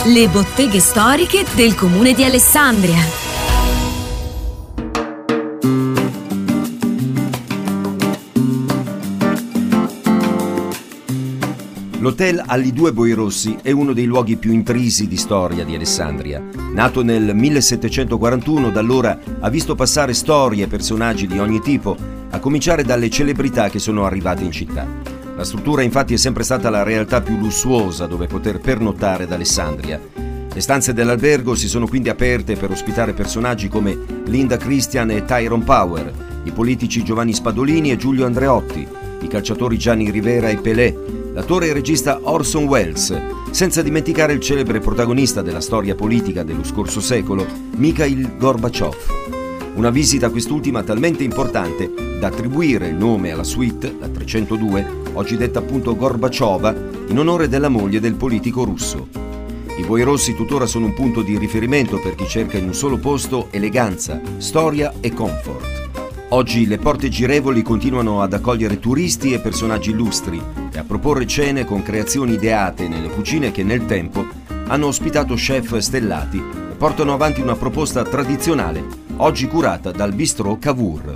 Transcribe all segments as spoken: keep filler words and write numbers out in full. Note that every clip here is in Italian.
Le botteghe storiche del comune di Alessandria. L'Hotel Alli Due Boirossi è uno dei luoghi più intrisi di storia di Alessandria. Nato nel millesettecentoquarantuno, da allora ha visto passare storie e personaggi di ogni tipo, a cominciare dalle celebrità che sono arrivate in città. La struttura infatti è sempre stata la realtà più lussuosa dove poter pernottare ad Alessandria. Le stanze dell'albergo si sono quindi aperte per ospitare personaggi come Linda Christian e Tyrone Power, i politici Giovanni Spadolini e Giulio Andreotti, i calciatori Gianni Rivera e Pelé, l'attore e regista Orson Welles, senza dimenticare il celebre protagonista della storia politica dello scorso secolo, Mikhail Gorbaciov. Una visita quest'ultima talmente importante da attribuire il nome alla suite, la trecentodue, oggi detta appunto Gorbachova, in onore della moglie del politico russo. I Boirossi tuttora sono un punto di riferimento per chi cerca in un solo posto eleganza, storia e comfort. Oggi le porte girevoli continuano ad accogliere turisti e personaggi illustri e a proporre cene con creazioni ideate nelle cucine che nel tempo hanno ospitato chef stellati e portano avanti una proposta tradizionale, oggi curata dal bistrò Cavour.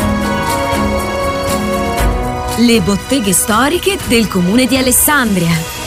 Le botteghe storiche del comune di Alessandria.